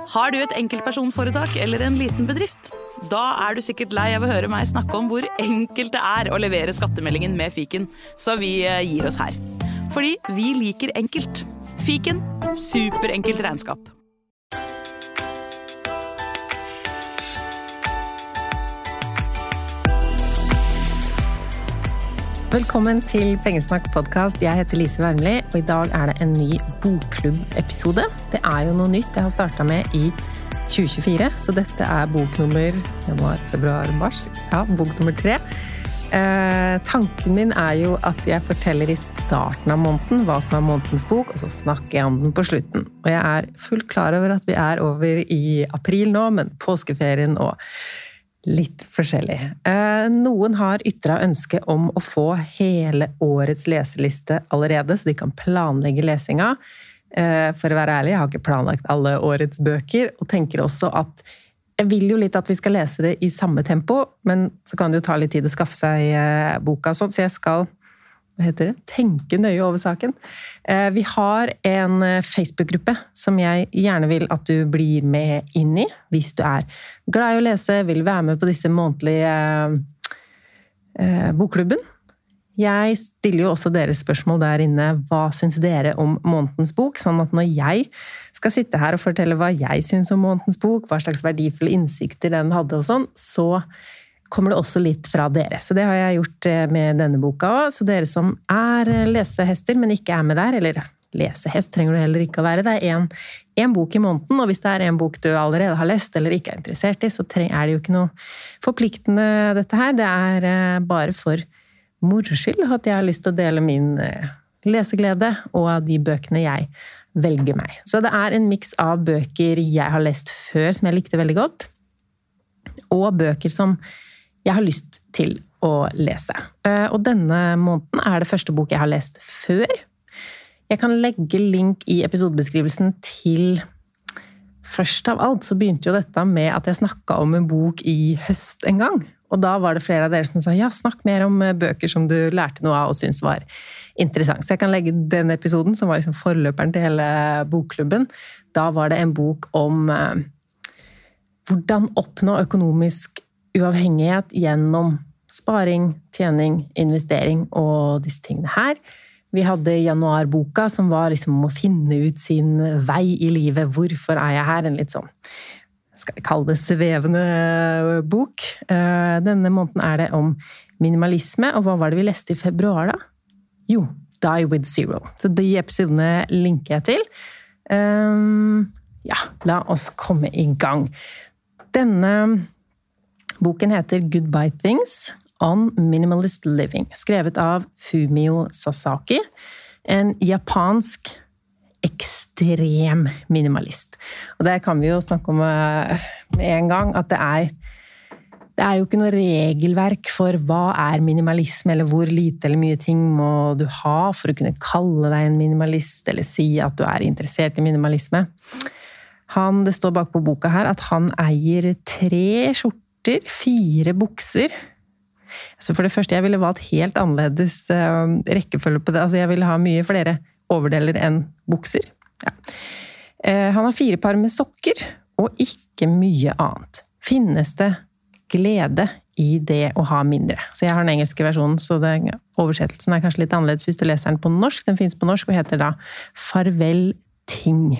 Har du et enkeltpersonforetak eller en liten bedrift? Da du sikkert lei av å høre meg snakke om hvor enkelt det å levere skattemeldingen med Fiken, så vi gir oss her. Fordi vi liker enkelt. Fiken, superenkelt regnskap. Velkommen til Pengesnakk podcast. Jeg heter Lise Wermli, og i dag det en ny bokklubb-episode. Det jo noe nytt jeg har startet med i 2024, så dette bok nummer januar, februar, mars. Ja, bok nummer 3. Tanken min jo at jeg forteller i starten av måneden hva som månedens bok, og så snakker jeg om den på slutten. Og jeg fullt klar over at vi over i april nå, men påskeferien og litt forskjellig. Noen har ytret ønske om å få hele årets leseliste allerede, så de kan planlegge lesinga. For å være ærlig, jeg har ikke planlagt alle årets bøker, og tenker også at jeg vil jo litt at vi skal lese det i samme tempo, men så kan det jo ta litt tid å skaffe seg boka og sånt, så jeg skal tenke nøye over saken. Vi har en Facebook-gruppe som jeg gjerne vil at du blir med inn i, hvis du glad i å lese, vil være med på disse månedlige bokklubben. Jeg stiller jo også deres spørsmål der inne. Hva synes dere om månedens bok? Sånn at når jeg skal sitte her og fortelle hva jeg synes om månedens bok, hva slags verdifulle innsikter den hadde og sånn, så kommer det også litt fra dere. Så det har jeg gjort med denne boka også. Så dere som lesehester, men ikke med der, eller lesehest trenger du heller ikke å være. Det en bok i måneden, og hvis det en bok du allerede har lest, eller ikke interessert i, så det jo ikke noe forpliktende dette her. Det bare for moroskyld at jeg har lyst til å dele min leseglede og de bøkene jeg velger meg. Så det en mix av bøker jeg har lest før, som jeg likte veldig godt, og bøker som jeg har lyst til å lese. Og denne måneden det første bok jeg har lest før. Jeg kan legge link i episodebeskrivelsen til først av alt, så begynte jo dette med at jeg snakket om en bok i høst en gang. Og da var det flere av dere som sa, ja, snakk mer om bøker som du lærte noe av og synes var interessant. Så jeg kan legge den episoden, som var liksom forløperen til hele bokklubben. Da var det en bok om hvordan oppnå økonomisk uavhengighet gjennom sparing, tjening, investering og disse tingene her. Vi hadde januarboka, som var liksom å finne ut sin vei i livet. Hvorfor jeg her? En litt sånn, skal vi kalle det svevende bok. Denne måneden det om minimalisme, og hva var det vi leste i februar da? Jo, Die with Zero. Så de episodene linker jeg til. Ja, la oss komme i gang. Denne boken heter Goodbye Things on Minimalist Living, skrevet av Fumio Sasaki, en japansk ekstrem minimalist. Og det kan vi jo snakke om med en gang, at det jo ikke noe regelverk for hva minimalisme, eller hvor lite eller mye ting må du ha for å kunne kalle deg en minimalist, eller si at du interessert i minimalisme. Det står bak på boka her at han eier 3 skjorter, 4 bukser. Så for det første, jeg ville valgt helt annerledes rekkefølge på det. Altså, jeg ville ha mye flere overdeler enn bukser. Ja. Han har 4 par med sokker, og ikke mye annet. Finnes det glede i det å ha mindre? Så jeg har den engelske versjonen, så oversettelsen kanskje litt annerledes hvis du leser den på norsk. Den finnes på norsk og heter da Farvel ting.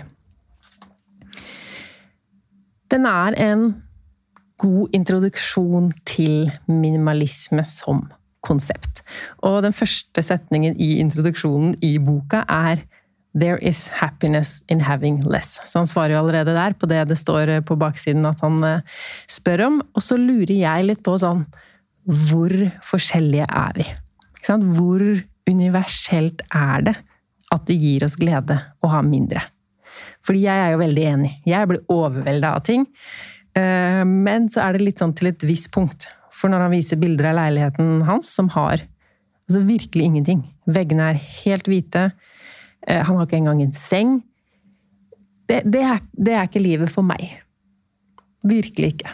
Den en god introduksjon til minimalisme som konsept. Og den første setningen i introduksjonen i boka There is happiness in having less. Så han svarer jo allerede der på det står på baksiden at han spør om. Og så lurer jeg litt på sånn, hvor forskjellige vi? Ikke sant? Hvor universelt det at det gir oss glede å ha mindre? Fordi jeg jo veldig enig. Jeg blir overveldet av ting. Men så det litt sånn til et visst punkt. For når han viser bilder av leiligheten hans, som har altså virkelig ingenting. Veggene helt hvite. Han har ikke engang en seng. Det ikke livet for meg. Virkelig ikke.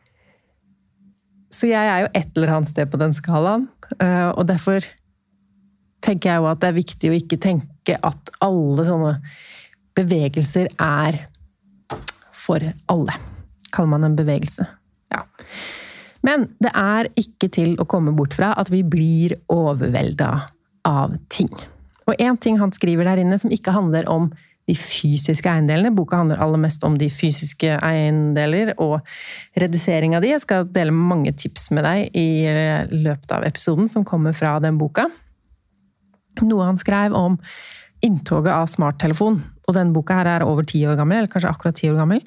Så jeg jo et eller annet sted på den skalaen. Og derfor tenker jeg jo at det viktig å ikke tenke at alle sånne bevegelser for alle. Kaller man en bevegelse. Ja. Men det ikke til å komme bort fra at vi blir overveldet av ting. Og en ting han skriver der inne som ikke handler om de fysiske eiendelene. Boka handler aller mest om de fysiske eiendeler og redusering av de. Jeg skal dele mange tips med deg i løpet av episoden som kommer fra den boka. Noe han skrev om inntoget av smarttelefon. Og den boka her over 10 år gammel, eller kanskje akkurat 10 år gammel.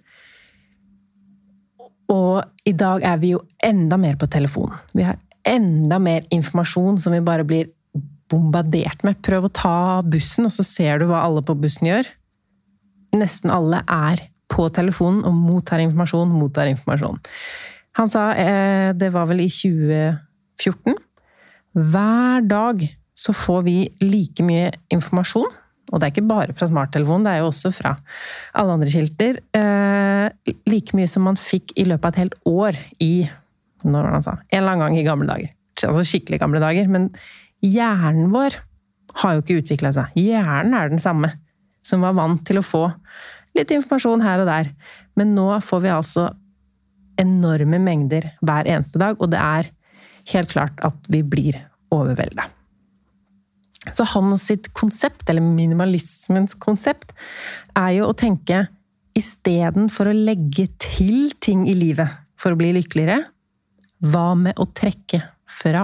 Og i dag vi jo enda mer på telefonen. Vi har enda mer informasjon som vi bare blir bombardert med. Prøv å ta bussen, og så ser du hva alle på bussen gjør. Nesten alle på telefonen og mottar informasjon. Han sa, det var vel i 2014, hver dag så får vi like mye informasjon, og det ikke bare fra smarttelefonen, det jo også fra alle andre kilder, like mye som man fikk i løpet av et helt år når var det han sa? En eller annen gang i gamle dager. Altså skikkelig gamle dager, men hjernen vår har jo ikke utviklet seg. Hjernen den samme, som var vant til å få litt informasjon her og der. Men nå får vi altså enorme mengder hver eneste dag, og det helt klart at vi blir overveldet. Så hans sitt konsept, eller minimalismens konsept, jo å tenke, i stedet for å legge til ting i livet for å bli lykkeligere, hva med å trekke fra?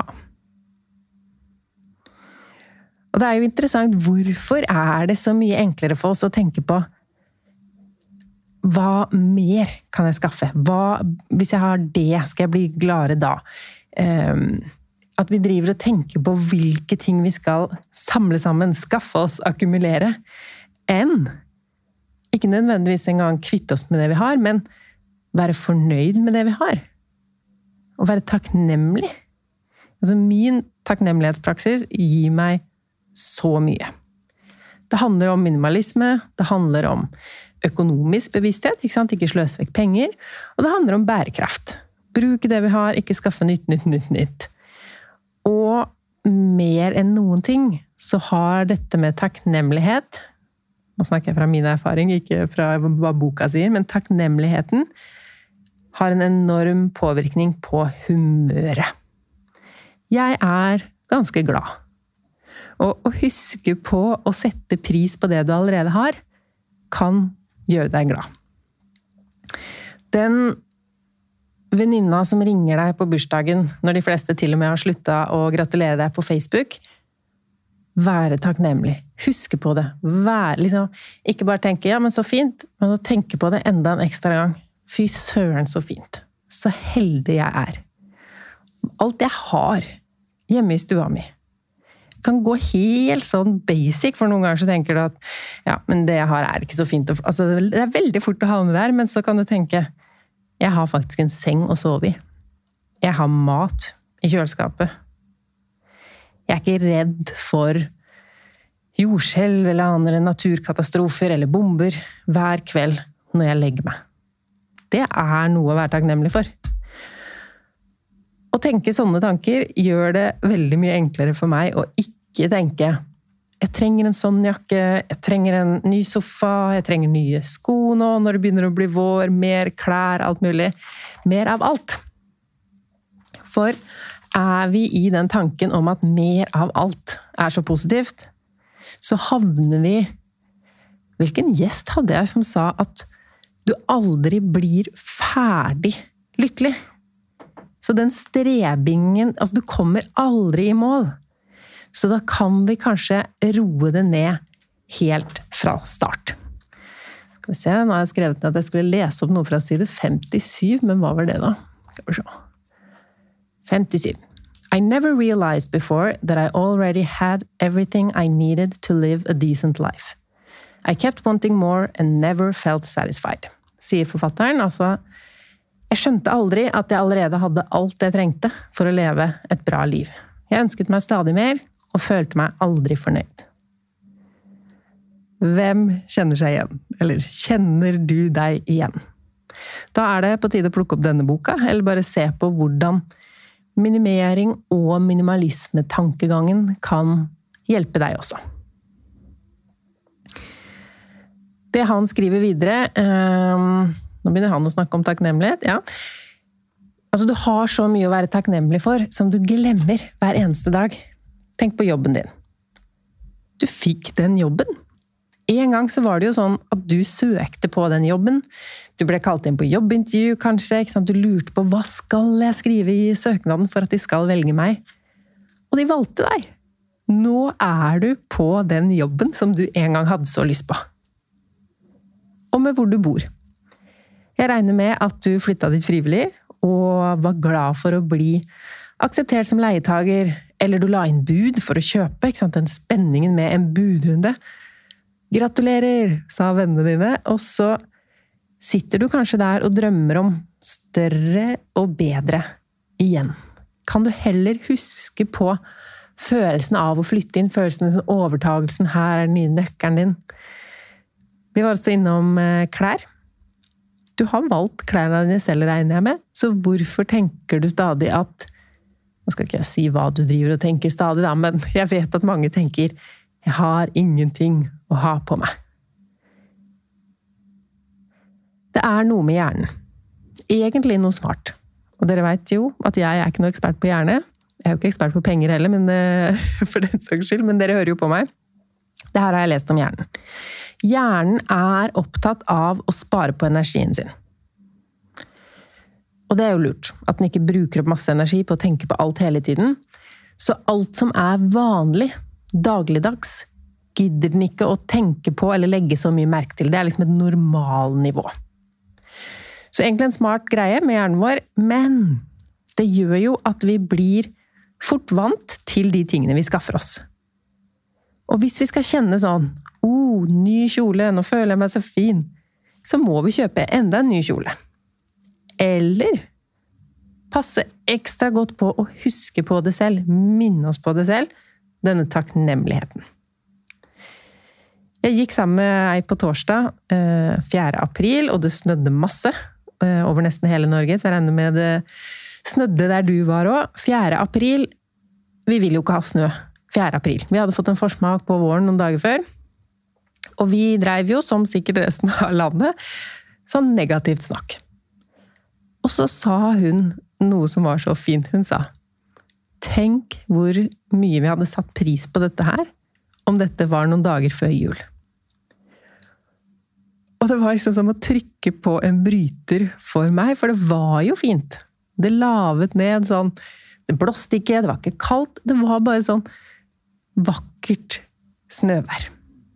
Og det jo interessant, hvorfor det så mye enklere for oss å tenke på hva mer kan jeg skaffe? Hvis jeg har det, skal jeg bli gladere da? At vi driver og tenker på hvilke ting vi skal samle sammen, skaffe oss, akkumulere, ikke nødvendigvis engang kvitte oss med det vi har, men være fornøyd med det vi har. Og være takknemlig. Altså min takknemlighetspraksis gir meg så mye. Det handler om minimalisme, det handler om økonomisk bevissthet, ikke sløse vekk penger, og det handler om bærekraft. Bruke det vi har, ikke skaffe nytt. Og mer enn noen ting, så har dette med takknemlighet, nå snakker jeg fra min erfaring, ikke fra hva boka sier, men takknemligheten har en enorm påvirkning på humøret. Jeg ganske glad. Og å huske på å sette pris på det du allerede har, kan gjøre deg glad. Den venninna som ringer deg på bursdagen, når de fleste til og med har sluttet å gratulere deg på Facebook, være takknemlig. Huske på det. Ikke bare tenke, ja, men så fint, men å tenke på det enda en ekstra gang. Fy søren, så fint. Så heldig jeg Alt jeg har hjemme i stua mi, kan gå helt sånn basic, for noen ganger så tenker du at ja, men det jeg har ikke så fint. Altså, det veldig fort å havne der, men så kan du tenke jeg har faktisk en seng å sove i. Jeg har mat i kjøleskapet. Jeg ikke redd for jordskjelv eller andre naturkatastrofer eller bomber hver kveld når jeg legger meg. Det noe å være takknemlig for. Å tenke sånne tanker gjør det veldig mye enklere for meg å ikke tenke jeg trenger en sånn jakke, jeg trenger en ny sofa, jeg trenger nye sko nå når det begynner å bli vår, mer klær, alt mulig. Mer av alt. For vi i den tanken om at mer av alt så positivt, så havner vi hvilken gjest hadde jeg som sa at du aldri blir ferdig lykkelig? Så den strebingen, altså du kommer aldri i mål. Så da kan vi kanskje roe det ned helt fra start. Skal vi se, nå har jeg skrevet ned at jeg skulle lese opp noe fra side 57, men hva var det da? Skal vi se. 57. I never realized before that I already had everything I needed to live a decent life. I kept wanting more and never felt satisfied. Sier forfatteren, altså jeg skjønte aldri at jeg allerede hadde alt jeg trengte for å leve et bra liv. Jeg ønsket meg stadig mer, og følte meg aldri fornøyd. Hvem kjenner seg igjen? Eller kjenner du deg igjen? Da det på tide å plukke opp denne boka, eller bare se på hvordan minimering og minimalisme-tankegangen kan hjelpe deg også. Det han skriver videre, Nå begynner han å snakke om takknemlighet, ja. Altså, du har så mye å være takknemlig for, som du glemmer hver eneste dag. Tenk på jobben din. Du fikk den jobben. En gang så var det jo sånn at du søkte på den jobben. Du ble kalt inn på jobbintervju, kanskje. Ikke sant? Du lurte på, hva skal jeg skrive i søknaden for at de skal velge meg? Og de valgte deg. Nå er du på den jobben som du en gang hadde så lyst på. Og med hvor du bor. Jeg regner med at du flyttet dit frivillig, og var glad for å bli akseptert som leietager, eller du la inn bud for å kjøpe, ikke sant? Den spenningen med en budrunde. Gratulerer, sa vennene dine, og så sitter du kanskje der og drømmer om større og bedre igjen. Kan du heller huske på følelsen av å flytte inn, følelsen av overtagelsen, her er den nye nøkkelen din. Vi var også innom klær. Du har valgt klærne dine selv, regner jeg med, så hvorfor tenker du stadig at, nå skal ikke jeg si hva du driver og tenker stadig da, men jeg vet at mange tenker, jeg har ingenting å ha på meg. Det er noe med hjernen. Egentlig noe smart. Og dere vet jo at jeg er ikke noe ekspert på hjerne. Jeg er jo ikke ekspert på penger heller, men, for den saks skyld, men dere hører jo på meg. Det her har jeg lest om hjernen. Hjernen er opptatt av å spare på energien sin. Og det er jo lurt, at den ikke bruker opp masse energi på å tenke på alt hele tiden. Så alt som er vanlig, dagligdags, gidder den ikke å tenke på eller legge så mye merke til. Det er liksom et normalnivå. Så egentlig en smart greie med hjernen vår, men det gjør jo at vi blir fort vant til de tingene vi skaffer oss. Og hvis vi skal kjenne sånn, ny kjole, nå føler jeg meg så fin, så må vi kjøpe enda en ny kjole. Eller passe ekstra godt på å huske på det selv, minne oss på det selv, denne takknemligheten. Jeg gikk sammen med ei på torsdag, 4. april, og det snødde masse over nesten hele Norge, så jeg regner med det snødde der du var også. 4. april, vi vil jo ikke ha snø. 4. april. Vi hadde fått en forsmak på våren noen dager før, og vi drev jo, som sikkert resten av landet, sånn negativt snakk. Og så sa hun noe som var så fint. Hun sa, tenk hvor mye vi hadde satt pris på dette her, om dette var noen dager før jul. Og det var liksom som å trykke på en bryter for meg, for det var jo fint. Det lavet ned sånn, det blåste ikke, det var ikke kaldt, det var bare sånn vakkert snøvær.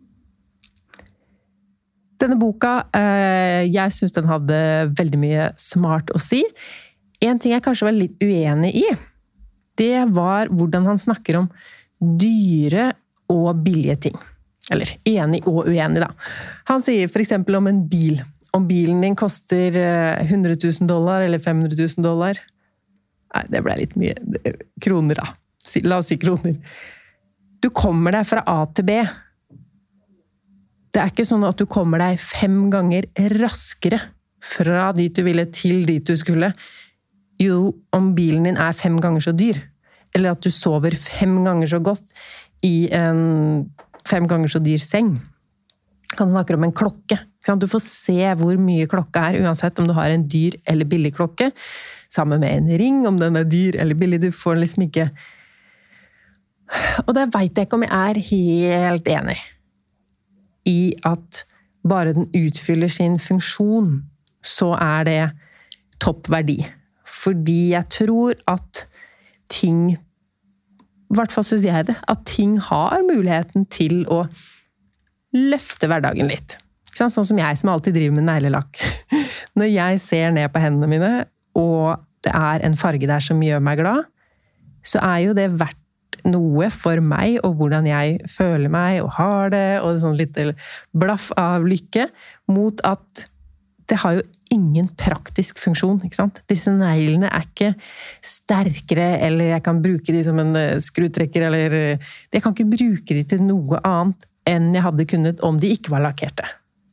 Denne boka, jeg synes den hadde veldig mye smart å si. En ting jeg kanskje var litt uenig i, det var hvordan han snakker om dyre og billige ting. Eller enig og uenig da. Han sier for eksempel om en bil. Om bilen din koster $100,000 eller $500,000. Nei, det ble litt mye kroner da. La oss si kroner. Du kommer deg fra A til B. Det er ikke sånn at du kommer deg 5 ganger raskere fra dit du ville til dit du skulle. Jo, om bilen din er 5 ganger så dyr. Eller at du sover 5 ganger så godt i en 5 ganger så dyr seng. Han snakker om en klokke. Du får se hvor mye klokka er, uansett om du har en dyr eller billig klokke. Sammen med en ring, om den er dyr eller billig. Du får liksom ikke... Og det vet jeg ikke om jeg er helt enig i at bare den utfyller sin funksjon, så er det toppverdi. Fordi jeg tror at ting, i hvert fall synes jeg det, at ting har muligheten til å løfte hverdagen litt. Sånn som jeg som alltid driver med neglelakk. Når jeg ser ned på hendene mine, og det er en farge der som gjør meg glad, så er jo det verdt noe for meg, og hvordan jeg føler meg, og har det, og sånn litt blaff av lykke, mot at det har jo ingen praktisk funksjon, ikke sant? Disse neglene er ikke sterkere, eller jeg kan bruke de som en skrutrekker, eller jeg kan ikke bruke de til noe annet enn jeg hadde kunnet om de ikke var lakkerte.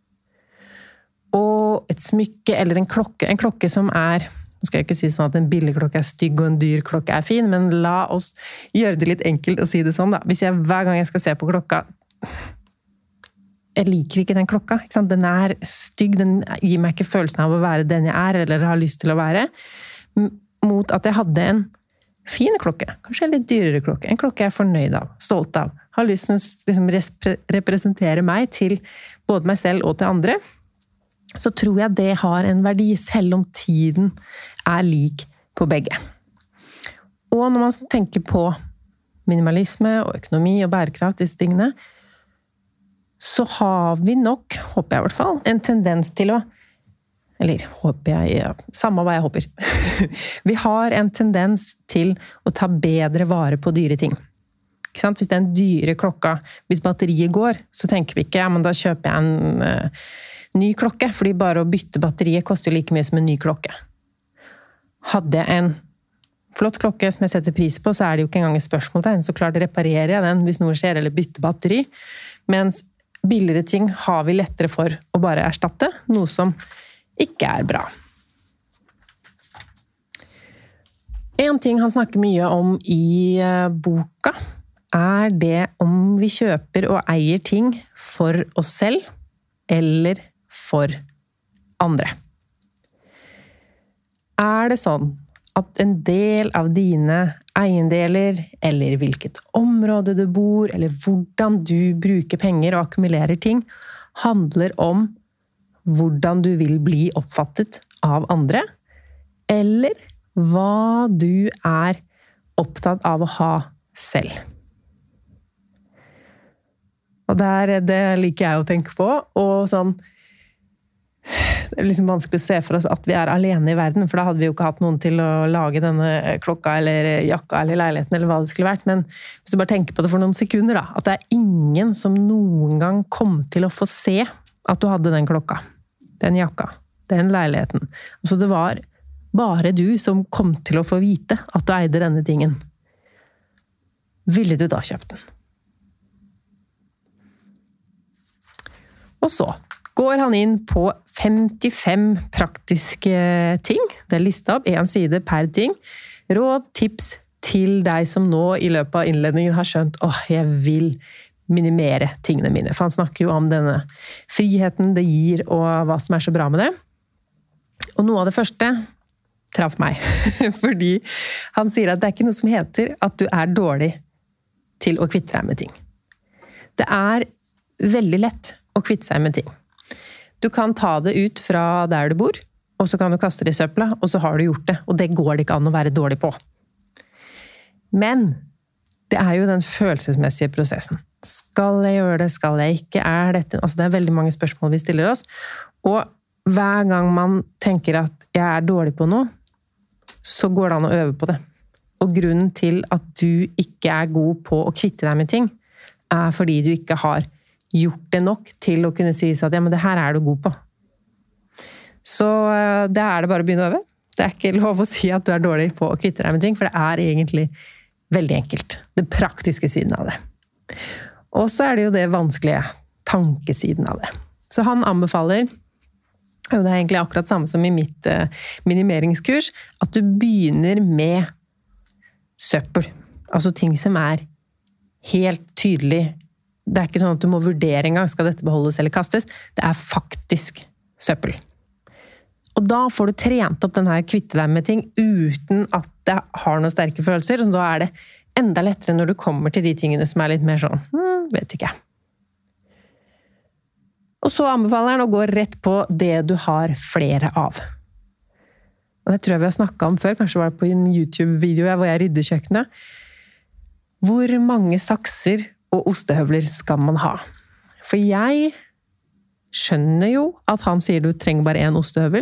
Og et smykke, eller en klokke som er, nå skal jeg ikke si sånn at en billig klokke er stygg og en dyr klokke er fin, men la oss gjøre det litt enkelt å si det sånn da. Hvis jeg hver gang jeg skal se på klokka, jeg liker ikke den klokka, ikke sant? Den stygg, den gir meg ikke følelsen av å være den jeg eller har lyst til å være, mot at jeg hadde en fin klokke, kanskje en litt dyrere klokke, en klokke jeg fornøyd av, stolt av, har lyst til å liksom representere meg til både meg selv og til andre, så tror jeg det har en verdi, selv om tiden lik på begge. Og når man tenker på minimalisme og økonomi og bærekraft, disse tingene, så har vi nok, håper jeg i hvert fall, en tendens til å, eller håper jeg, ja, samme hva jeg håper. Vi har en tendens til å ta bedre vare på dyre ting. Ikke sant? Hvis det en dyre klokka, hvis batteriet går, så tenker vi ikke, ja, men da kjøper jeg en ny klokke, fordi bare å bytte batteriet koster like mye som en ny klokke. Hadde jeg en flott klokke som jeg setter pris på, så det jo ikke engang et spørsmål til, så klart reparerer jeg den hvis noe skjer, eller bytter batteri, mens billigere ting har vi lettere for å bare erstatte, noe som ikke bra. En ting han snakker mye om i boka, det om vi kjøper og eier ting for oss selv, eller for andre. Det sånn at en del av dine eiendeler, eller hvilket område du bor, eller hvordan du bruker penger og akkumulerer ting, handler om hvordan du vil bli oppfattet av andre, eller hva du opptatt av å ha selv. Og det liker jeg å tenke på, og sånn, det liksom vanskelig å se for oss at vi alene i verden, for da hadde vi jo ikke hatt noen til å lage denne klokka, eller jakka, eller leiligheten, eller hva det skulle vært, men hvis du bare tenker på det for noen sekunder da, at det ingen som noen gang kom til å få se at du hadde den klokka, den jakka, den leiligheten. Altså det var bare du som kom til å få vite at du eide denne tingen. Ville du da kjøpt den? Og så går han inn på 55 praktiske ting. Det listet opp en side per ting. Råd, tips til deg som nå i løpet av innledningen har skjønt jeg vil minimere tingene mine. For han snakker jo om denne friheten det gir, og hva som så bra med det. Og noe av det første traff meg. Fordi han sier at det ikke noe som heter at du dårlig til å kvitte deg med ting. Det veldig lett å kvitte seg med ting. Du kan ta det ut fra der du bor, og så kan du kaste det i søpla, og så har du gjort det. Og det går det ikke an å være dårlig på. Men det jo den følelsesmessige prosessen. Skal jeg gjøre det? Skal jeg ikke? Dette? Altså det veldig mange spørsmål vi stiller oss. Og hver gang man tenker at jeg dårlig på noe, så går det an å øve på det. Og grunnen til at du ikke god på å kvitte deg med ting, fordi du ikke har gjort det nok til å kunne si at ja, men det her du god på. Så det det bare å begynne å øve. Det ikke lov å si at du dårlig på å kvitte deg med ting, for det egentlig veldig enkelt. Det praktiske siden av det. Og så det jo det vanskelige tankesiden av det. Så han anbefaler, og det egentlig akkurat samme som i mitt minimeringskurs, at du begynner med søppel. Altså ting som helt tydelig. Det ikke sånn at du må vurdere en gang, skal dette beholdes eller kastes? Det faktisk søppel. Og da får du trent opp den her kvitte deg med ting uten at det har noen sterke følelser, og da det enda lettere når du kommer til de tingene som litt mer sånn, vet ikke. Og så anbefaler han å gå rett på det du har flere av. Og det tror jeg vi har snakket om før, kanskje var det på en YouTube-video hvor jeg rydder kjøkkenet. Hvor mange sakser og ostehøvler skal man ha? For jeg skjønner jo at han sier du trenger bare en ostehøvel,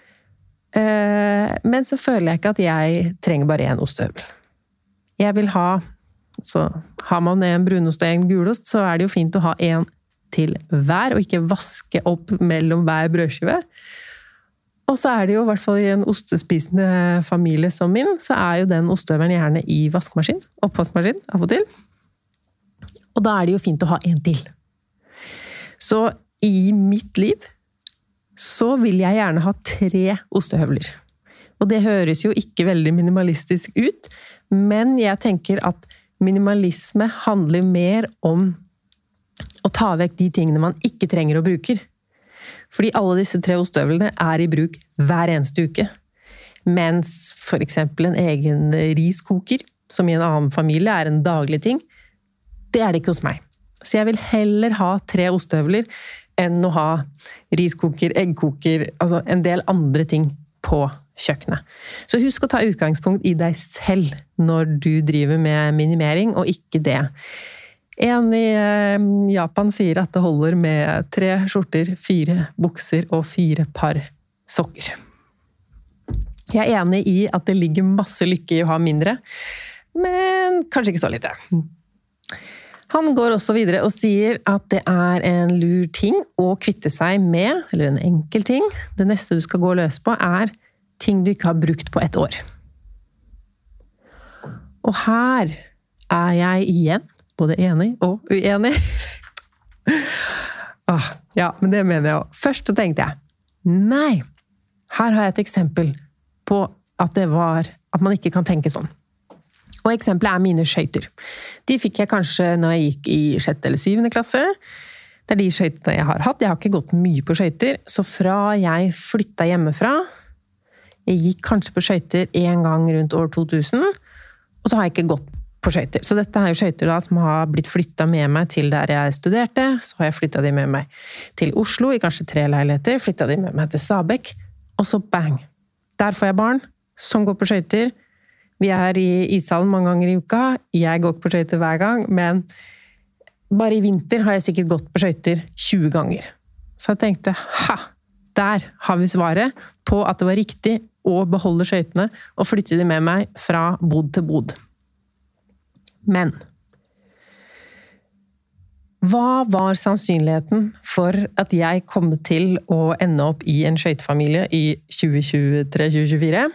men så føler jeg ikke at jeg trenger bare en ostehøvel. Jeg vil ha, så har man en brunost og en gulost, så det jo fint å ha en til hver, og ikke vaske opp mellom hver brødskive. Og så det jo, i hvert fall i en ostespisende familie som min, så jo den ostehøvelen gjerne i vaskemaskin, oppvaskmaskin av og til. Og da det jo fint å ha en til. Så i mitt liv, så vil jeg gjerne ha 3 ostehøvler. Og det høres jo ikke veldig minimalistisk ut, men jeg tenker at minimalisme handler mer om og ta vekk de tingene man ikke trenger å bruke. Fordi alle disse 3 ostehøvlene i bruk hver eneste uke. Mens for eksempel en egen riskoker, som i en annen familie en daglig ting, det det ikke hos meg. Så jeg vil heller ha 3 ostehøvler enn å ha riskoker, eggkoker, altså en del andre ting på kjøkkenet. Så husk å ta utgangspunkt i deg selv når du driver med minimering, og ikke det. En i Japan sier at det holder med 3 skjorter, 4 bukser og 4 par sokker. Jeg enig i at det ligger masse lykke i å ha mindre, men kanskje ikke så lite. Han går også videre og sier at det en lur ting å kvitte seg med, eller en enkel ting. Det neste du skal gå løs på ting du ikke har brukt på 1 år. Og her jeg igjen både enig og uenig. Ja, men det mener jeg også. Først så tenkte jeg, nei, her har jeg et eksempel på at at man ikke kan tenke sånn. Og eksempelet mine skøyter. De fikk jeg kanskje når jeg gikk i 6. eller 7. klasse. Det de skøytene jeg har hatt. Jeg har ikke gått mye på skøyter, så fra jeg flyttet hjemmefra, jeg gikk kanskje på skøyter 1 gang rundt år 2000, og så har jeg ikke gått på skøyter. Så dette jo skøyter da, som har blitt flyttet med meg til der jeg studerte, så har jeg flyttet de med meg til Oslo, i kanskje 3 leiligheter, flyttet de med meg til Stabekk, og så bang! Der får jeg barn som går på skøyter. Vi i ishallen mange ganger i uka. Jeg går ikke på skøyter hver gang, men bare i vinter har jeg sikkert gått på skøyter 20 ganger. Så jeg tenkte, der har vi svaret på at det var riktig å beholde skøytene og flytte de med meg fra bod til bod. Men hva var sannsynligheten for at jeg kom til å ende opp i en skøytefamilie i 2023-2024?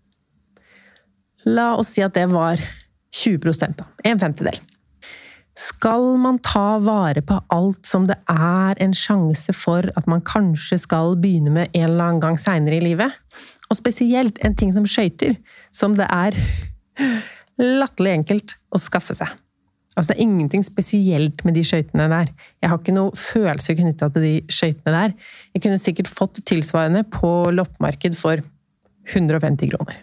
La oss si at det var 20%, 1/5. Skal man ta vare på alt som det en sjanse for at man kanskje skal begynne med en eller annen gang senere i livet? Og spesielt en ting som skøyter, som det latterlig enkelt å skaffe seg. Altså, det ingenting spesielt med de skøytene der. Jeg har ikke noe følelse knyttet til de skøytene der. Jeg kunne sikkert fått tilsvarende på loppemarked for 150 kroner.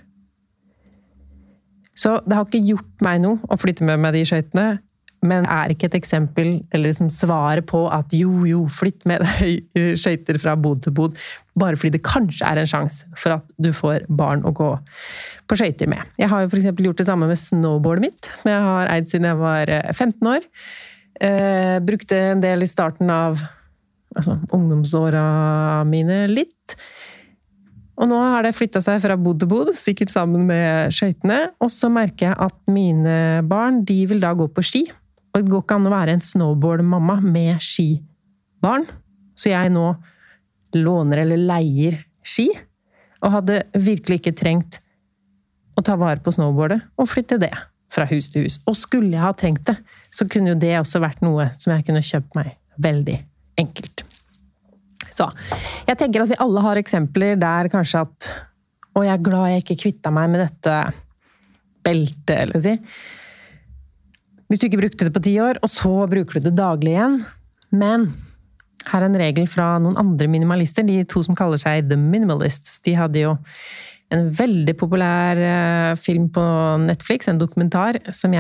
Så det har ikke gjort meg noe å flytte med meg de skøytene, men ikke et eksempel, eller liksom svaret på at jo, flytt med deg skøyter fra bod til bod, bare fordi det kanskje en sjanse for at du får barn å gå på skøyter med. Jeg har jo for eksempel gjort det samme med snowboardet mitt, som jeg har eid siden jeg var 15 år. Brukte en del i starten av ungdomsåra mine litt. Og nå har det flyttet seg fra bod til bod, sikkert sammen med skøytene, og så merker jeg at mine barn, de vil da gå på ski. Og det går ikke an å være en snowboard-mamma med skibarn. Så jeg nå låner eller leier ski, og hadde virkelig ikke trengt å ta vare på snowboardet og flytte det fra hus til hus. Og skulle jeg ha trengt det, så kunne jo det også vært noe som jeg kunne kjøpt meg veldig enkelt. Så jeg tenker at vi alle har eksempler der kanskje at jeg glad jeg ikke kvittet meg med dette beltet, eller si. Hvis du ikke brukte det på 10 år, og så bruker du det daglig igjen. Men her en regel fra noen andre minimalister, de 2 som kaller seg The Minimalists. De hadde jo en veldig populær film på Netflix, en dokumentar, som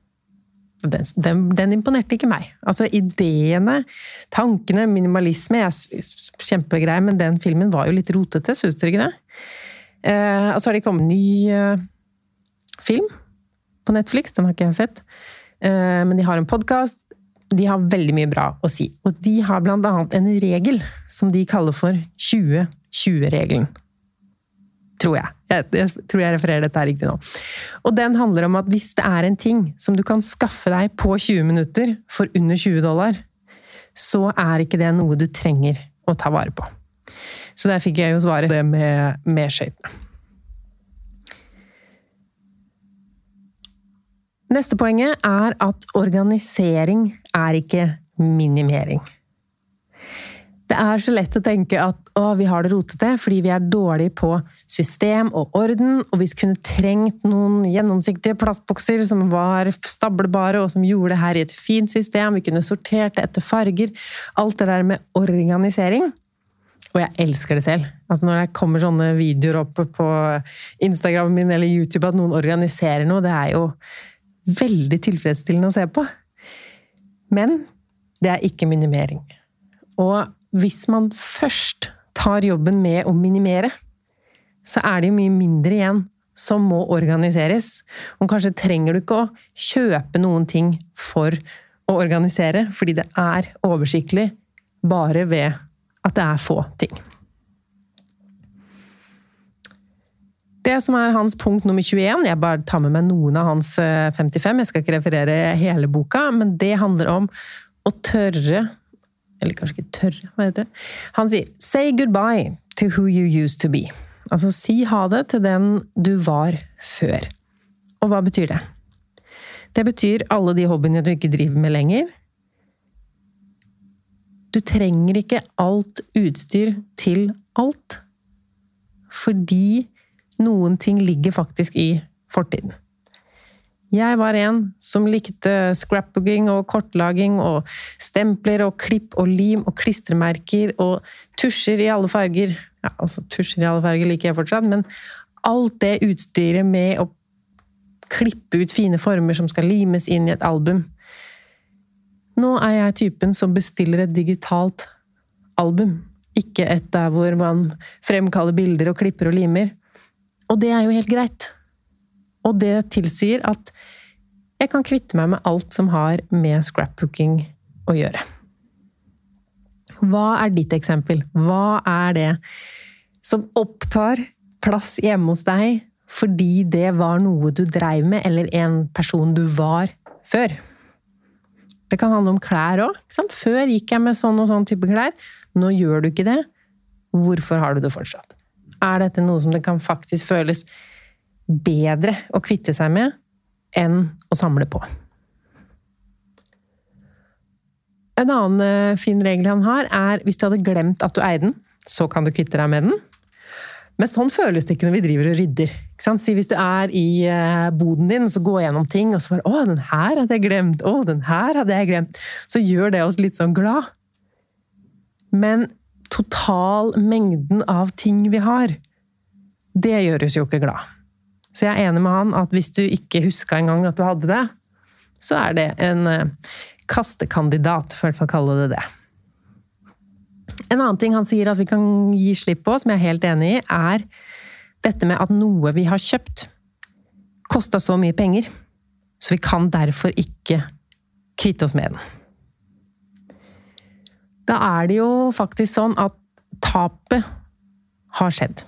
den imponerte ikke meg. Altså ideene, tankene, minimalisme, kjempegreier, men den filmen var jo litt rotete, synes dere ikke det? Og så har det kommet en ny film på Netflix, den har ikke jeg sett. Men de har en podcast, de har veldig mye bra å si. Og de har blant annet en regel som de kaller for 20-20-regelen. Tror jeg. Jeg tror jeg refererer dette riktig nå. Og den handler om at hvis det en ting som du kan skaffe deg på 20 minutter for under $20, så ikke det noe du trenger å ta vare på. Så der fikk jeg jo svaret det med skøytene. Neste poenget at organisering ikke minimering. Det så lett å tenke at vi har det rotete fordi vi dårlige på system og orden, og vi kunne trengt noen gjennomsiktige plastbokser som var stablebare og som gjorde det her i et fint system. Vi kunne sortert det etter farger. Alt det der med organisering. Og jeg elsker det selv. Altså når det kommer sånne videoer oppe på Instagram min eller YouTube at noen organiserer noe, det jo veldig tilfredsstillende å se på. Men det ikke minimering. Og hvis man først tar jobben med å minimere, så det jo mye mindre igjen som må organiseres. Og kanskje trenger du ikke å kjøpe noen ting for å organisere, fordi det oversiktlig bare ved at det få ting. Det som hans punkt nummer 21, jeg bare tar med meg noen av hans 55, jeg skal ikke referere hele boka, men det handler om å tørre, eller kanskje ikke tørre, hva heter det? Han sier, say goodbye to who you used to be. Altså, si ha det til den du var før. Og hva betyr det? Det betyr alle de hobbyene du ikke driver med lenger. Du trenger ikke alt utstyr til alt. Fordi noen ting ligger faktisk i fortiden. Jeg var en som likte scrapbooking og kortlaging og stempler og klipp og lim og klistremerker og tusjer i alle farger. Ja, altså tusjer i alle farger liker jeg fortsatt, men alt det utstyret med å klippe ut fine former som skal limes inn i et album. Nå jeg typen som bestiller et digitalt album, ikke et der hvor man fremkaller bilder og klipper og limer. Og det jo helt greit. Og det tilsier at jeg kan kvitte meg med alt som har med scrapbooking å gjøre. Hva ditt eksempel? Hva det som opptar plass hjemme hos deg fordi det var noe du dreiv med, eller en person du var før? Det kan handle om klær også. Før gikk jeg med sånn og sånn type klær. Nå gjør du ikke det. Hvorfor har du det fortsatt? Dette noe som det kan faktisk føles bedre å kvitte seg med enn å samle på? En annen fin regel han har hvis du hadde glemt at du eide den, så kan du kvitte deg med den. Men sånn føles det ikke når vi driver og rydder. Ikke sant? Si hvis du i boden din, og så går gjennom ting, og så bare, den her hadde jeg glemt, den her hadde jeg glemt. Så gjør det oss litt sånn glad. Men total mengden av ting vi har, det gjør oss jo ikke glad. Så jeg enig med han at hvis du ikke husker en gang at du hadde det, så det en kastekandidat, for å i hvert fall kalle det det. En annen ting han sier at vi kan gi slipp på, som jeg helt enig i, dette med at noe vi har kjøpt kostet så mye penger, så vi kan derfor ikke kvitte oss med den. Da det jo faktisk sånn at tapet har skjedd.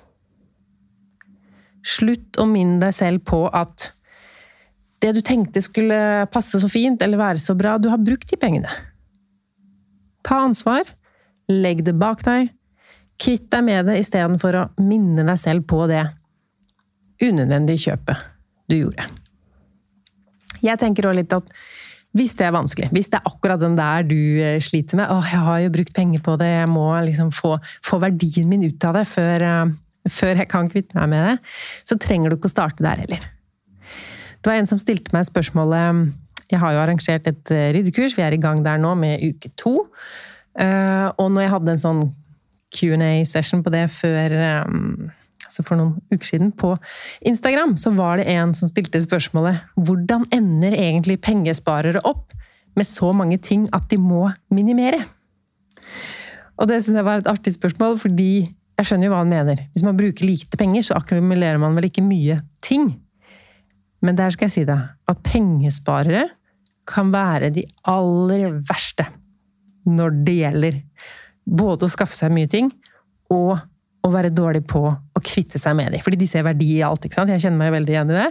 Slutt å minne deg selv på at det du tenkte skulle passe så fint eller være så bra, du har brukt de pengene. Ta ansvar, legg det bak deg, kvitt deg med det i stedet for å minne deg selv på det unødvendige kjøpet du gjorde. Jeg tenker også litt at hvis det vanskelig, hvis det akkurat den der du sliter med, jeg har jo brukt penger på det, jeg må liksom få verdien min ut av det før jeg kan kvitte meg med det, så trenger du ikke å starte der heller. Det var en som stilte meg spørsmålet, jeg har jo arrangert et ryddekurs, vi i gang der nå med uke 2, og når jeg hadde en sånn Q&A-session på det før, altså for noen uker siden på Instagram, så var det en som stilte spørsmålet, hvordan ender egentlig pengesparere opp med så mange ting at de må minimere? Og det synes jeg var et artig spørsmål, fordi jeg skjønner jo hva han mener. Hvis man bruker lite penger, så akkumulerer man vel ikke mye ting. Men der skal jeg si det, at pengesparere kan være de aller verste når det gjelder både å skaffe seg mye ting, og å være dårlig på å kvitte seg med dem. Fordi de ser verdi i alt, ikke sant? Jeg kjenner meg veldig igjen i det.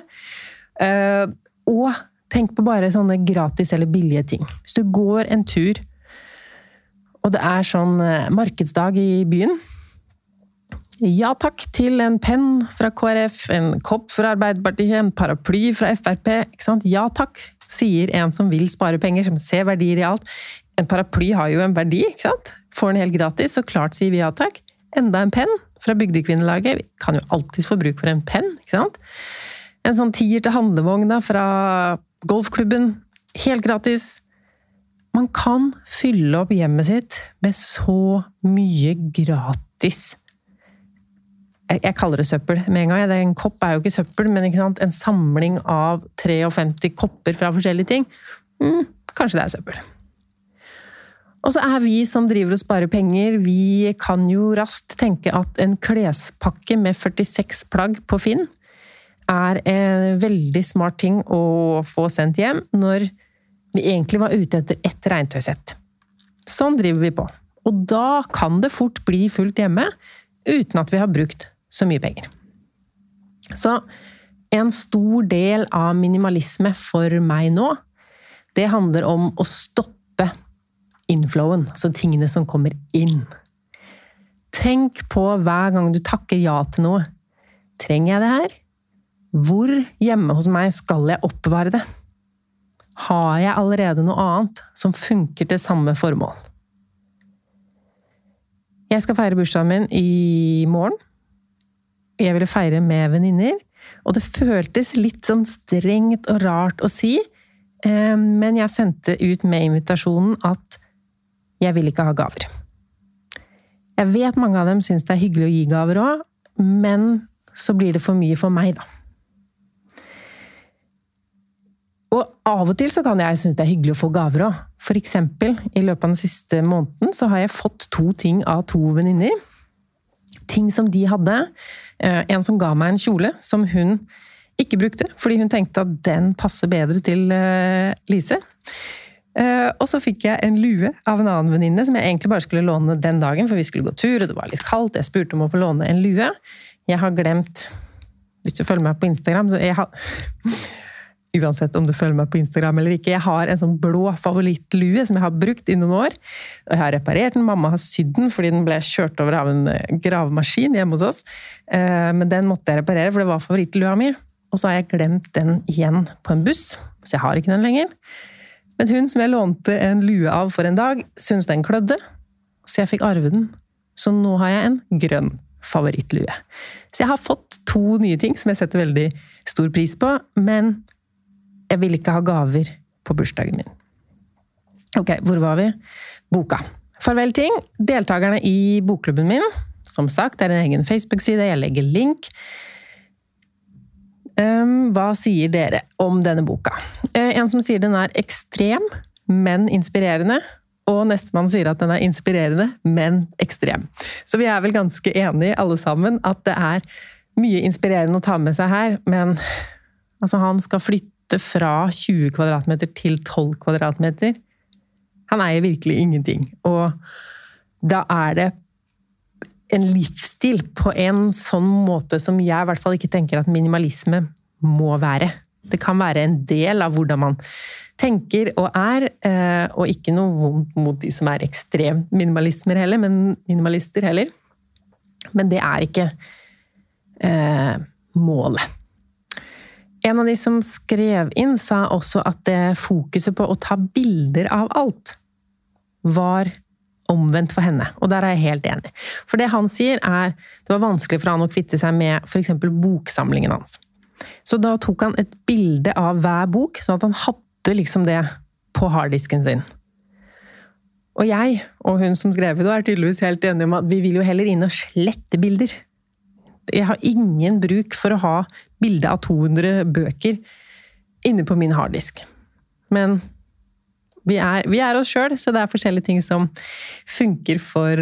Og tenk på bare sånne gratis eller billige ting. Hvis du går en tur, og det sånn markedsdag i byen, ja takk til en penn fra KrF, en kopp fra Arbeiderpartiet, en paraply fra FrP, ikke sant? Ja takk, sier en som vil spare penger, som ser verdier i alt. En paraply har jo en verdi, ikke sant? får den helt gratis, så klart sier vi ja takk. Enda en penn fra Bygdekvinnelaget. Vi kan jo alltid få bruk for en penn, ikke sant? En sånn 10 til handlevogn da, fra golfklubben, helt gratis. Man kan fylle opp hjemmet sitt med så mye gratis. Jeg kaller det søppel med en gang. En kopp jo ikke søppel, men ikke sant? En samling av 53 kopper fra forskjellige ting. Kanskje det søppel. Og så vi som driver og sparer penger, vi kan jo raskt tenke at en klespakke med 46 plagg på Finn en veldig smart ting å få sendt hjem når vi egentlig var ute etter et regntøysett. Sånn driver vi på. Og da kan det fort bli fullt hjemme uten at vi har brukt så mye penger. Så en stor del av minimalisme for meg nå, det handler om å stoppe inflowen, altså tingene som kommer inn. Tenk på hver gang du takker ja til noe. Trenger jeg det her? Hvor hjemme hos meg skal jeg oppbevare det? Har jeg allerede noe annet som funker til samme formål? Jeg skal feire bursdagen min i morgen. Jeg ville feire med venninner, og det føltes litt sånn strengt og rart å si, men jeg sendte ut med invitasjonen at jeg vil ikke ha gaver. Jeg vet mange av dem synes det hyggelig å gi gaver også, men så blir det for mye for meg da. Og av og til så kan jeg synes det hyggelig å få gaver også. For eksempel, i løpet av den siste måneden så har jeg fått 2 ting av 2 venninner. Ting som de hadde. En som ga meg en kjole som hun ikke brukte, fordi hun tenkte at den passer bedre til Lise. Og så fikk jeg en lue av en annen venninne som jeg egentlig bare skulle låne den dagen, for vi skulle gå tur, og det var litt kaldt. Jeg spurte om å få låne en lue. Jeg har glemt, hvis du følger meg på Instagram, så jeg har... Uansett om du følger meg på Instagram eller ikke. Jeg har en sånn blå favorittlue som jeg har brukt i noen år. Og jeg har reparert den. Mamma har sydd den fordi den ble kjørt over av en gravemaskin hjemme hos oss. Men den måtte jeg reparere, for det var favorittlua mi. Og så har jeg glemt den igjen på en buss, så jeg har ikke den lenger. Men hun som jeg lånte en lue av for en dag, syntes den klødde, så jeg fikk arve den. Så nå har jeg en grønn favorittlue. Så jeg har fått 2 nye ting som jeg setter veldig stor pris på, men jeg vil ikke ha gaver på bursdagen min. Ok, hvor var vi? Boka. Farvel ting. Deltakerne i bokklubben min, som sagt, en egen Facebook-side, jeg legger link. Hva sier dere om denne boka? En som sier den ekstrem, men inspirerende, og nestemann sier at den inspirerende, men ekstrem. Så vi vel ganske enige alle sammen at det mye inspirerende å ta med seg her, men altså, han skal flytte fra 20 kvadratmeter til 12 kvadratmeter. Han eier virkelig ingenting. Og da det en livsstil på en sånn måte som jeg i hvert fall ikke tenker at minimalisme må være. Det kan være en del av hvordan man tenker og og ikke noe vondt mot de som ekstrem minimalister heller. Men det ikke målet. En av de som skrev inn sa også at det fokuset på å ta bilder av alt var omvendt for henne, og der jeg helt enig. For det han sier det var vanskelig for han å kvitte seg med for eksempel boksamlingen hans. Så da tok han et bilde av hver bok, sånn at han hadde liksom det på harddisken sin. Og jeg, og hun som skrev det, tydeligvis helt enige om at vi vil jo heller inn og slette bilder. Jeg har ingen bruk for å ha bilde av 200 bøker inne på min harddisk. Men vi oss selv, så det forskjellige ting som funker for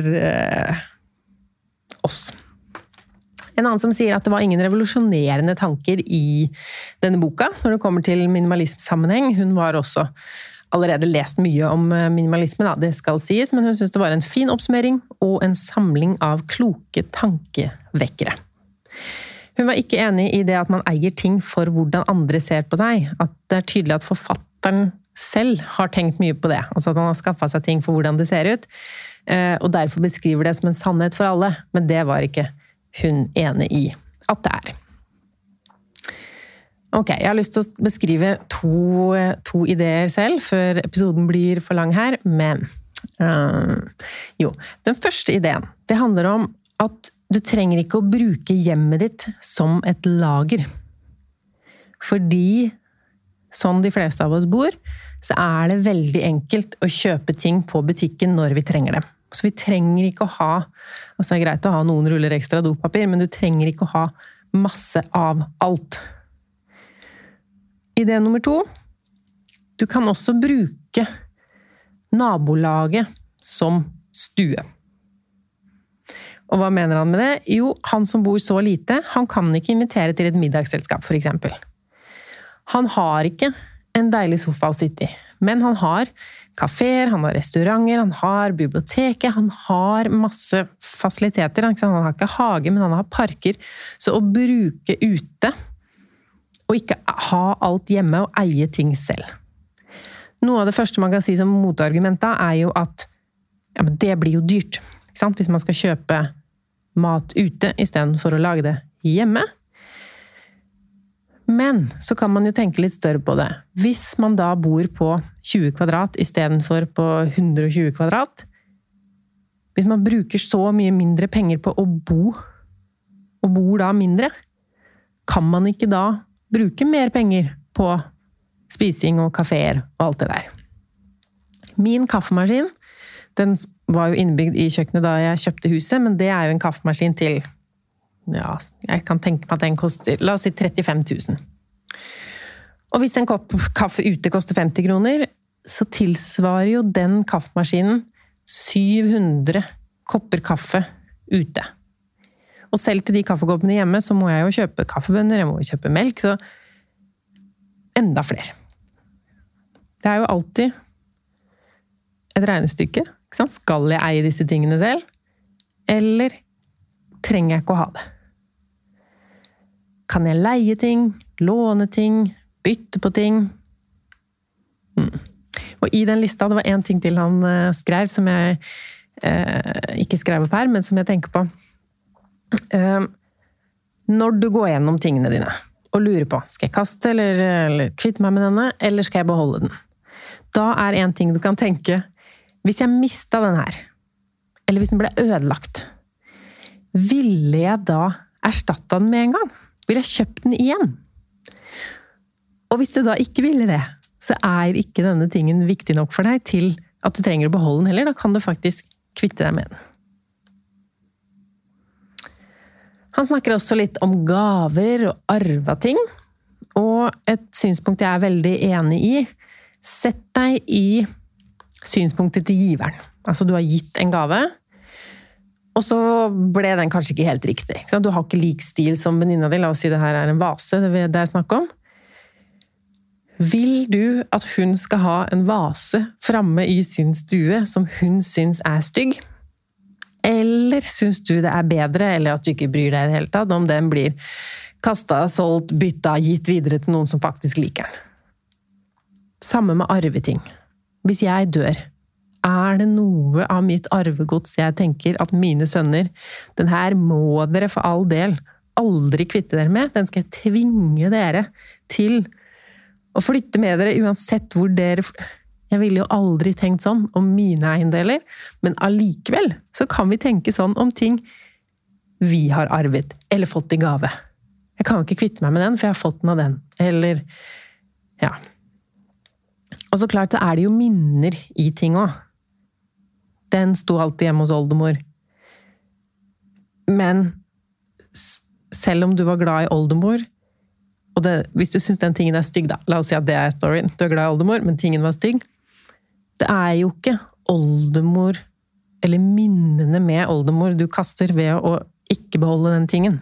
oss. En annen som sier at det var ingen revolusjonerende tanker i denne boka, når det kommer til minimalismsammenheng. Hun var også allerede lest mye om minimalisme, da, det skal sies, men hun synes det var en fin oppsummering og en samling av kloke tankevekkere. Hun var ikke enig i det at man eier ting for hvordan andre ser på deg, at det tydelig at forfatteren selv har tenkt mye på det, altså at han har skaffet seg ting for hvordan det ser ut, og derfor beskriver det som en sannhet for alle, men det var ikke hun enig i at det Ok, jeg har lyst til å beskrive to ideer selv, før episoden blir for lang her, men Den første ideen, det handler om at du trenger ikke å bruke hjemmet ditt som et lager. Fordi, sånn de fleste av oss bor, så det veldig enkelt å kjøpe ting på butikken når vi trenger det. Så vi trenger ikke å ha, altså det greit å ha noen ruller ekstra dopapir, men du trenger ikke å ha masse av alt. Idé nummer 2, du kan også bruke nabolaget som stue. Og hva mener han med det? Jo, han som bor så lite, han kan ikke invitere til et middagsselskap, for eksempel. Han har ikke en deilig sofa å sitte i, men han har kaféer, han har restauranter, han har biblioteket, han har masse fasiliteter. Han har ikke hage, men han har parker. Så å bruke ute, og ikke ha alt hjemme og eie ting selv. Noe av det første man kan si som motargument da, jo at ja, men det blir jo dyrt. Ikke sant? Hvis man skal kjøpe mat ute i stedet for å lage det hjemme. Men så kan man jo tenke litt større på det. Hvis man da bor på 20 kvadrat i stedet for på 120 kvadrat, hvis man bruker så mye mindre penger på å bo, og bor da mindre, kan man ikke da bruke mer penger på spising og kaféer og alt det der. Min kaffemaskin, den var jo innebygd i kjøkkenet da jeg kjøpte huset, men det jo en kaffemaskin til, ja, jeg kan tenke meg at den koster, la oss si 35 000. Og hvis en kopp kaffe ute koster 50 kroner, så tilsvarer jo den kaffemaskinen 700 kopper kaffe ute. Og selv til de kaffekoppene hjemme, så må jeg jo kjøpe kaffebønner, jeg må jo kjøpe melk, så enda flere. Det jo alltid et regnestykke. Ikke sant? Skal jeg eie disse tingene selv? Eller trenger jeg ikke å ha det? Kan jeg leie ting, låne ting, bytte på ting? Og i den lista, det var en ting til han skrev, som jeg ikke skrev opp her, men som jeg tenker på. Når du går gjennom tingene dine, og lurer på, skal jeg kaste eller kvitte meg med denne, eller skal jeg beholde den? Da en ting du kan tenke, hvis jeg mistet den her, eller hvis den ble ødelagt, ville jeg da erstatte den med en gang? Ville jeg kjøpt den igjen? Og hvis du da ikke ville det, så ikke denne tingen viktig nok for deg til at du trenger å beholde den heller, da kan du faktisk kvitte deg med den. Han snakker også litt om gaver og arva ting, og et synspunkt jeg veldig enig i. Sett deg i synspunktet til giveren. Altså, du har gitt en gave, og så ble den kanskje ikke helt riktig. Ikke sant? Du har ikke lik stil som venninna di. La oss si det her en vase, det jeg snakker om. Vil du at hun skal ha en vase framme i sin stue som hun syns stygg? Eller syns du det bedre, eller at du ikke bryr deg i det hele tatt, om den blir kastet, solgt, byttet, gitt videre til noen som faktisk liker den? Samme med arveting. Hvis jeg dør, det noe av mitt arvegods jeg tenker at mine sønner, den her må dere for all del aldri kvitte dere med, den skal jeg tvinge dere til å flytte med dere uansett hvor dere... Jeg ville jo aldri tenkt sånn om mine eiendeler, men allikevel så kan vi tenke sånn om ting vi har arvet eller fått i gave. Jeg kan jo ikke kvitte meg med den, for jeg har fått den av den. Eller, ja. Og så klart så det jo minner i ting også. Den sto alltid hjemme hos oldemor. Men selv om du var glad i oldemor, og hvis du synes den tingen stygg da, la oss si at det storyen, du glad i oldemor, men tingen var stygg, det jo ikke oldemor, eller minnene med oldemor du kaster ved å ikke beholde den tingen.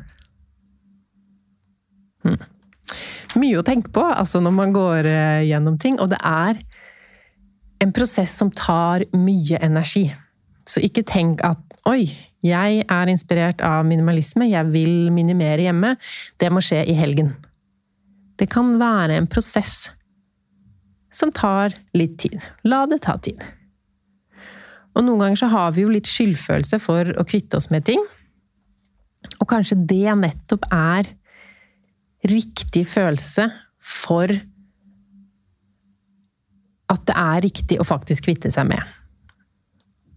Mye å tenke på, altså når man går gjennom ting, og det en prosess som tar mye energi. Så ikke tenk at, oi, jeg inspirert av minimalisme, jeg vil minimere hjemme, det må skje i helgen. Det kan være en prosess som tar litt tid. La det ta tid. Og noen ganger så har vi jo litt skyldfølelse for å kvitte oss med ting, og kanskje det nettopp riktig følelse for at det riktig å faktisk kvitte seg med.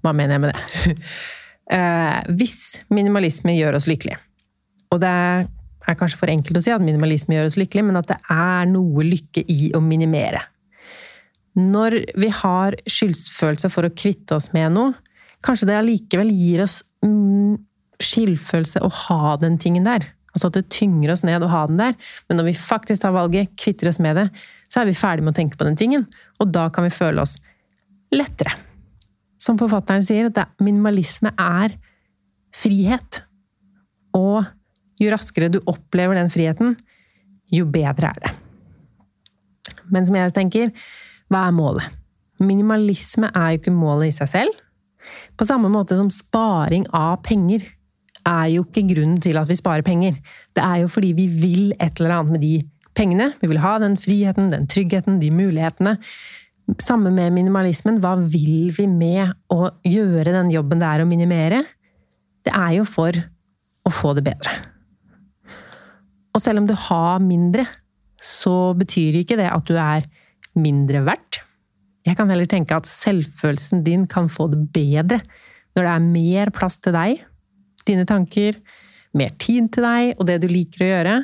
Hva mener jeg med det? Hvis minimalisme gjør oss lykkelig, og det er kanskje for enkelt å si at minimalisme gjør oss lykkelig, men at det er noe lykke i å minimere. Når vi har skyldsfølelse for å kvitte oss med noe, kanskje det allikevel gir oss skyldfølelse å ha den tingen der. Altså at det tynger oss ned å ha den der, men når vi faktisk tar valget, kvitter oss med det, så er vi ferdig med å tenke på den tingen, og da kan vi føle oss lettere. Som forfatteren sier, at minimalisme er frihet. Og jo raskere du opplever den friheten, jo bedre er det. Men som jeg tenker, hva er målet? Minimalisme er jo ikke målet i seg selv. På samme måte som sparing av penger er jo ikke grunnen til at vi sparer penger. Det er jo fordi vi vil et eller annet med de pengene. Vi vil ha den friheten, den tryggheten, de mulighetene. Samme med minimalismen. Hva vil vi med å gjøre den jobben det er å minimere? Det er jo for å få det bedre. Og selv om du har mindre, så betyr ikke det at du er mindre verdt. Jeg kan heller tenke at selvfølelsen din kan få det bedre når det er mer plass til deg, dine tanker, mer tid til deg og det du liker å gjøre.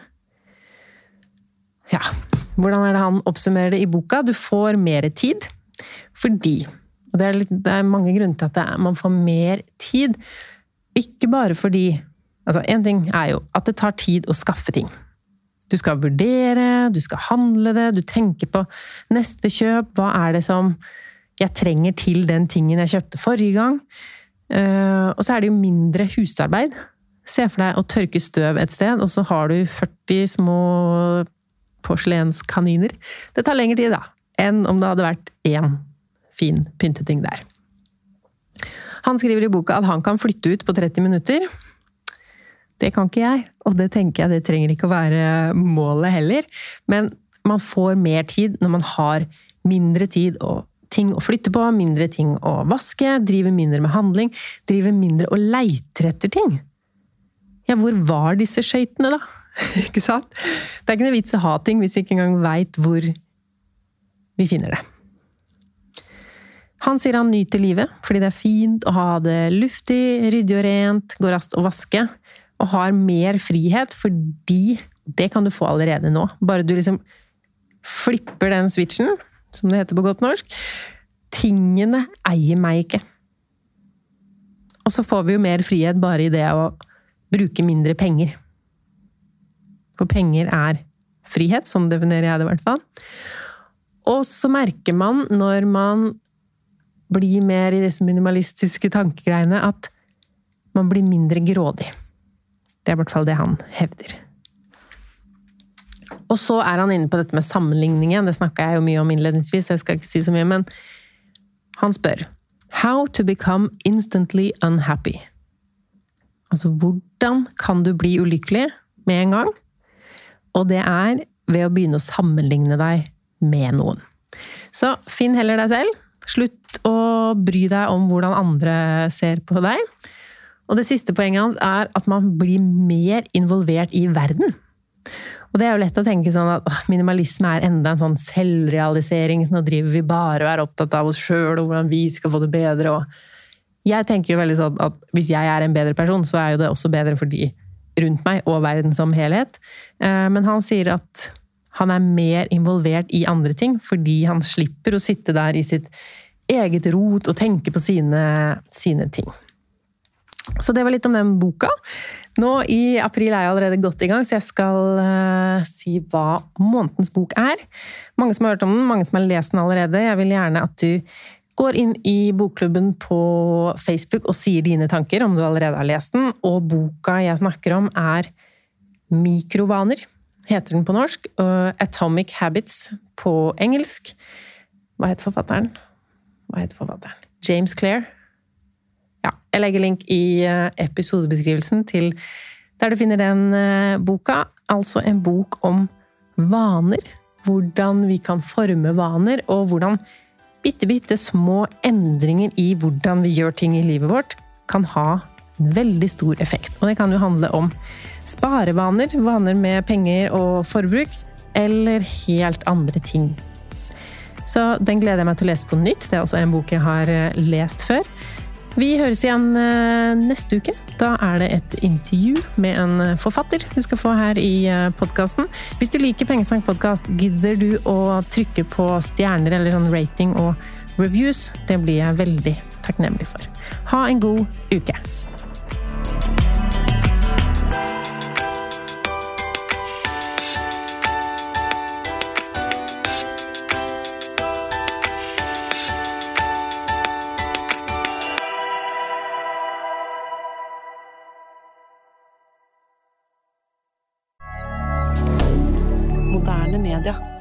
Ja, hvordan er det han oppsummerer det i boka? Du får mer tid, fordi, og det er mange grunner til at man får mer tid, ikke bare fordi, altså en ting er jo at det tar tid å skaffe ting. Du skal vurdere, du skal handle det, du tenker på neste kjøp, hva er det som jeg trenger til den tingen jeg kjøpte forrige gang? Og så er det jo mindre husarbeid. Se for deg å tørke støv et sted, og så har du 40 små porselenskaniner. Det tar lengre tid da, enn om det hadde vært en fin pynteting der. Han skriver i boka at han kan flytte ut på 30 minutter. Det kan ikke jeg, og det tenker jeg, det trenger ikke å være målet heller. Men man får mer tid når man har mindre tid og ting å flytte på, mindre ting å vaske, driver mindre med handling, driver mindre og leiter etter ting. Ja, hvor var disse skøytene da? Ikke sant? Det er ikke noe vits å ha ting hvis vi ikke engang vet hvor vi finner det. Han sier han nyter livet, fordi det er fint å ha det luftig, ryddig og rent, gå raskt å vaske, og har mer frihet, fordi det kan du få allerede nå. Bare du liksom flipper den switchen, som det heter på godt norsk. Tingene eier meg ikke. Og så får vi jo mer frihet bare i det å bruke mindre penger. For penger er frihet, sånn definerer jeg det i hvert fall. Og så merker man, når man blir mer i disse minimalistiske tankegreiene, at man blir mindre grådig. Det er i hvert fall det han hevder. Og så er han inne på dette med sammenligningen. Det snakket jeg jo mye om innledningsvis, jeg skal ikke si så mye, men han spør How to become instantly unhappy? Altså, hvordan kan du bli ulykkelig med en gang? Og det er ved å begynne å sammenligne deg med noen. Så finn heller deg selv. Slutt å bry deg om hvordan andre ser på deg. Og det siste poenget hans er at man blir mer involvert i verden. Og det er jo lett å tenke sånn at minimalisme er enda en sånn selvrealisering, så nå driver vi bare og er opptatt av oss selv og hvordan vi skal få det bedre. Og jeg tenker jo veldig sånn at hvis jeg er en bedre person, så er jo det også bedre for de rundt meg og verden som helhet. Men han sier at han er mer involvert i andre ting, fordi han slipper å sitte der i sitt eget rot og tenke på sine ting. Så det var litt om den boka. Nå i april er jeg allerede godt i gang, så jeg skal si hva månedens bok er. Mange som har hørt om den, mange som har lest den allerede. Jeg vil gjerne at du går inn i bokklubben på Facebook og sier dine tanker om du allerede har lest den. Og boka jeg snakker om er Mikrovaner, heter den på norsk. Atomic Habits på engelsk. Hva heter forfatteren? James Clear. Ja, jeg legger link i episodebeskrivelsen til der du finner den boka. Altså en bok om vaner. Hvordan vi kan forme vaner, og hvordan bitte små endringer i hvordan vi gjør ting i livet vårt kan ha en veldig stor effekt. Og det kan jo handle om sparevaner, vaner med penger og forbruk, eller helt andre ting. Så den gleder jeg meg til å lese på nytt. Det er også en bok jeg har lest før. Vi høres igjen neste uke. Da det et intervju med en forfatter du skal få her i podcasten. Hvis du liker Pengesnakk podcast, gidder du å trykke på stjerner eller sånn rating og reviews. Det blir jeg veldig takknemlig for. Ha en god uke! Moderne media.